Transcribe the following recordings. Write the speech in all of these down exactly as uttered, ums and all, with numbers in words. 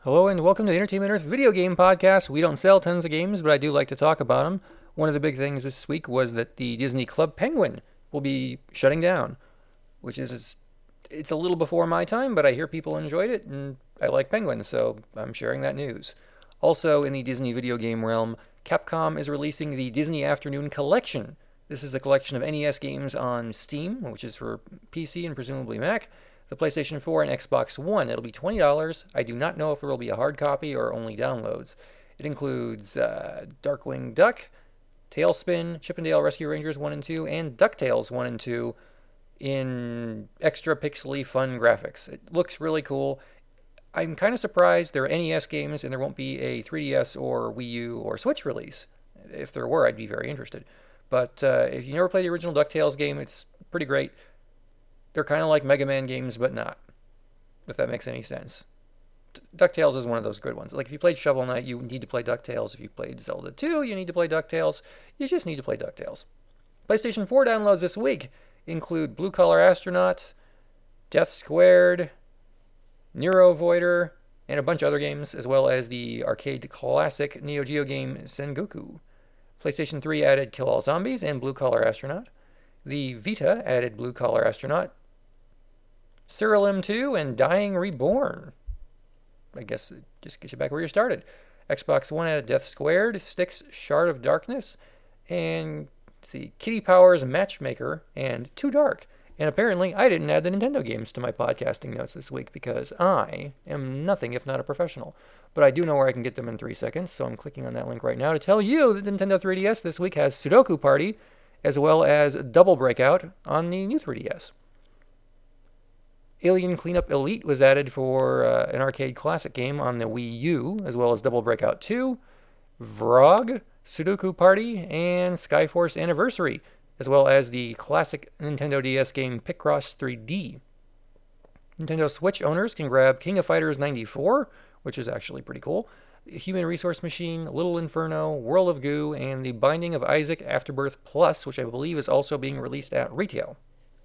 Hello and welcome to the Entertainment Earth Video Game Podcast. We don't sell tons of games, but I do like to talk about them. One of the big things this week was that the Disney Club Penguin will be shutting down, which is, it's a little before my time, but I hear people enjoyed it, and I like penguins, so I'm sharing that news. Also, in the Disney video game realm, Capcom is releasing the Disney Afternoon Collection. This is a collection of N E S games on Steam, which is for P C and presumably Mac, the PlayStation four and Xbox One. It'll be twenty dollars. I do not know if there will be a hard copy or only downloads. It includes uh, Darkwing Duck, Tailspin, Chip 'n Dale Rescue Rangers one and two, and DuckTales one and two in extra pixely fun graphics. It looks really cool. I'm kind of surprised there are N E S games and there won't be a three D S or Wii U or Switch release. If there were, I'd be very interested. But uh, if you never played the original DuckTales game, it's pretty great. They're kind of like Mega Man games, but not, if that makes any sense. DuckTales is one of those good ones. Like, if you played Shovel Knight, you need to play DuckTales. If you played Zelda two, you need to play DuckTales. You just need to play DuckTales. PlayStation four downloads this week include Blue Collar Astronaut, Death Squared, Nero Voider, and a bunch of other games, as well as the arcade classic Neo Geo game Sengoku. PlayStation three added Kill All Zombies and Blue Collar Astronaut. The Vita added Blue Collar Astronaut, Cyril M two, and Dying Reborn. I guess it just gets you back where you started. Xbox One added Death Squared, Styx Shard of Darkness, and let's see, Kitty Powers Matchmaker, and Too Dark. And apparently, I didn't add the Nintendo games to my podcasting notes this week because I am nothing if not a professional. But I do know where I can get them in three seconds, so I'm clicking on that link right now to tell you that the Nintendo three D S this week has Sudoku Party, as well as Double Breakout on the new three D S. Alien Cleanup Elite was added for uh, an arcade classic game on the Wii U, as well as Double Breakout two, Vrog, Sudoku Party, and Skyforce Anniversary, as well as the classic Nintendo D S game Picross three D. Nintendo Switch owners can grab King of Fighters ninety-four, which is actually pretty cool, Human Resource Machine, Little Inferno, World of Goo, and The Binding of Isaac Afterbirth Plus, which I believe is also being released at retail.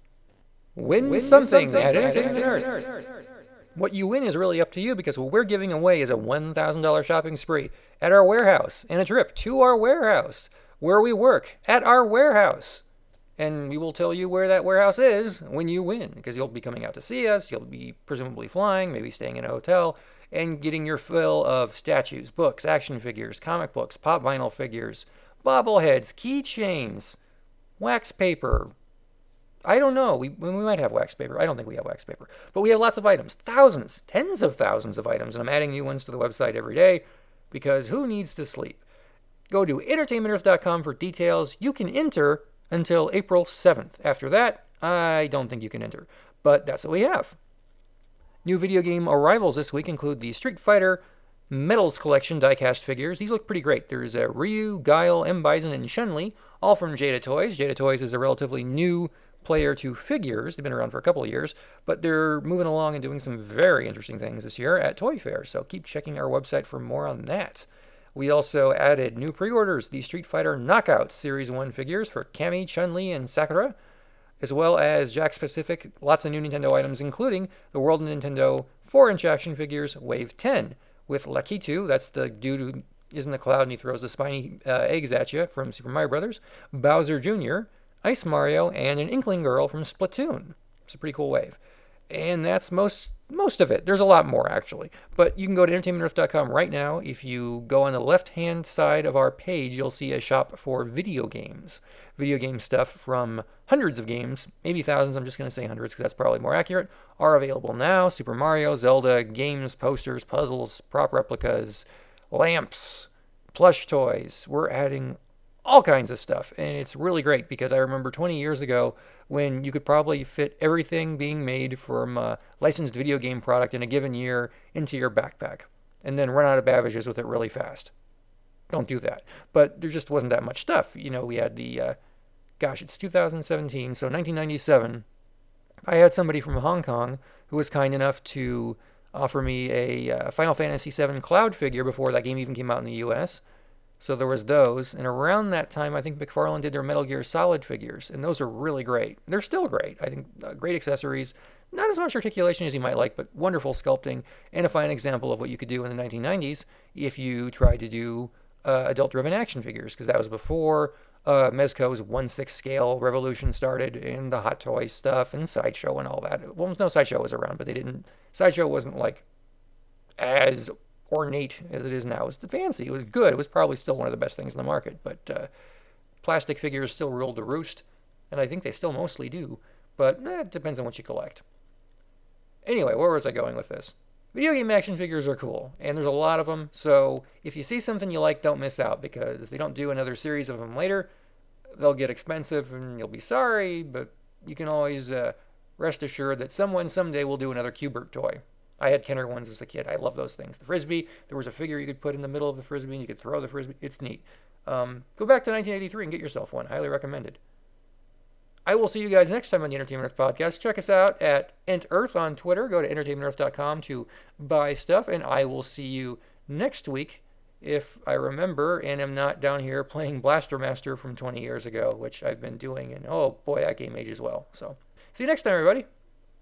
Win, win something, something at Entertainment Earth. Earth. What you win is really up to you because what we're giving away is a one thousand dollars shopping spree at our warehouse and a trip to our warehouse where we work at our warehouse. And we will tell you where that warehouse is when you win because you'll be coming out to see us, you'll be presumably flying, maybe staying in a hotel, and getting your fill of statues, books, action figures, comic books, pop vinyl figures, bobbleheads, keychains, wax paper. I don't know. We we might have wax paper. I don't think we have wax paper. But we have lots of items. Thousands, tens of thousands of items. And I'm adding new ones to the website every day because who needs to sleep? Go to entertainment earth dot com for details. You can enter until April seventh. After that, I don't think you can enter. But that's what we have. New video game arrivals this week include the Street Fighter Metals Collection diecast figures. These look pretty great. There's uh, Ryu, Guile, M. Bison, and Chun-Li, all from Jada Toys. Jada Toys is a relatively new player to figures. They've been around for a couple of years, but they're moving along and doing some very interesting things this year at Toy Fair, so keep checking our website for more on that. We also added new pre-orders, the Street Fighter Knockouts Series one figures for Cammy, Chun-Li, and Sakura, as well as Jakks Pacific, lots of new Nintendo items, including the World Nintendo four inch action figures Wave ten, with Lakitu, that's the dude who is in the cloud and he throws the spiny uh, eggs at you from Super Mario Brothers, Bowser Junior, Ice Mario, and an Inkling Girl from Splatoon. It's a pretty cool wave. And that's most most of it. There's a lot more, actually. But you can go to entertainment earth dot com right now. If you go on the left-hand side of our page, you'll see a shop for video games. Video game stuff from hundreds of games, maybe thousands, I'm just going to say hundreds because that's probably more accurate, are available now. Super Mario, Zelda, games, posters, puzzles, prop replicas, lamps, plush toys. We're adding all kinds of stuff, and it's really great because I remember twenty years ago when you could probably fit everything being made from a licensed video game product in a given year into your backpack and then run out of Babbage's with it really fast. Don't do that. But there just wasn't that much stuff. You know, we had the, uh, gosh, it's two thousand seventeen, so nineteen ninety-seven, I had somebody from Hong Kong who was kind enough to offer me a uh, Final Fantasy seven Cloud figure before that game even came out in the U S, So there was those, and around that time, I think McFarlane did their Metal Gear Solid figures, and those are really great. They're still great. I think uh, great accessories. Not as much articulation as you might like, but wonderful sculpting, and a fine example of what you could do in the nineteen nineties if you tried to do uh, adult-driven action figures, because that was before uh, Mezco's one sixth scale revolution started, and the Hot Toys stuff, and Sideshow and all that. Well, no, Sideshow was around, but they didn't. Sideshow wasn't like as ornate as it is now. It was fancy. It was good. It was probably still one of the best things in the market, but uh, plastic figures still ruled the roost, and I think they still mostly do, but eh, it depends on what you collect. Anyway, where was I going with this? Video game action figures are cool, and there's a lot of them, so if you see something you like, don't miss out, because if they don't do another series of them later, they'll get expensive and you'll be sorry, but you can always uh, rest assured that someone someday will do another Q*bert toy. I had Kenner ones as a kid. I love those things. The Frisbee, there was a figure you could put in the middle of the Frisbee and you could throw the Frisbee. It's neat. Um, go back to nineteen eighty-three and get yourself one. Highly recommended. I will see you guys next time on the Entertainment Earth Podcast. Check us out at Ent Earth on Twitter. Go to entertainment earth dot com to buy stuff, and I will see you next week if I remember and am not down here playing Blaster Master from twenty years ago, which I've been doing, and oh boy, that game ages well. So, see you next time, everybody.